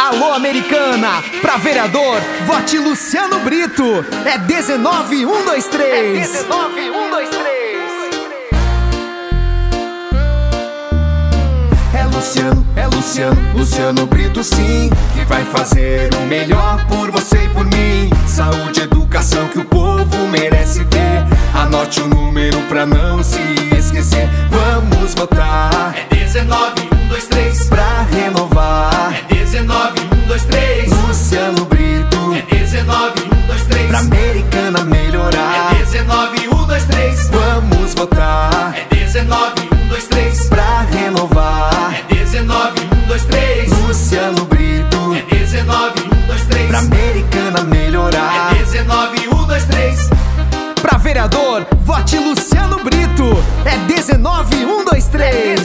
Alô, Americana, pra vereador, vote Luciano Brito. É 19123. É 19123. Luciano Brito sim, que vai fazer o melhor por você e por mim. Saúde e educação que o povo merece ter. Anote o número pra não se esquecer. Vamos votar. É 19123. Pra renovar. É 19123. Luciano Brito. É 19123. Pra Americana melhorar. É 19123. Vamos votar. É 19123. Pra renovar. É 19123. Luciano Brito. É 19123. Pra Americana melhorar. É 19123. Pra vereador, vote Luciano Brito. É 19123.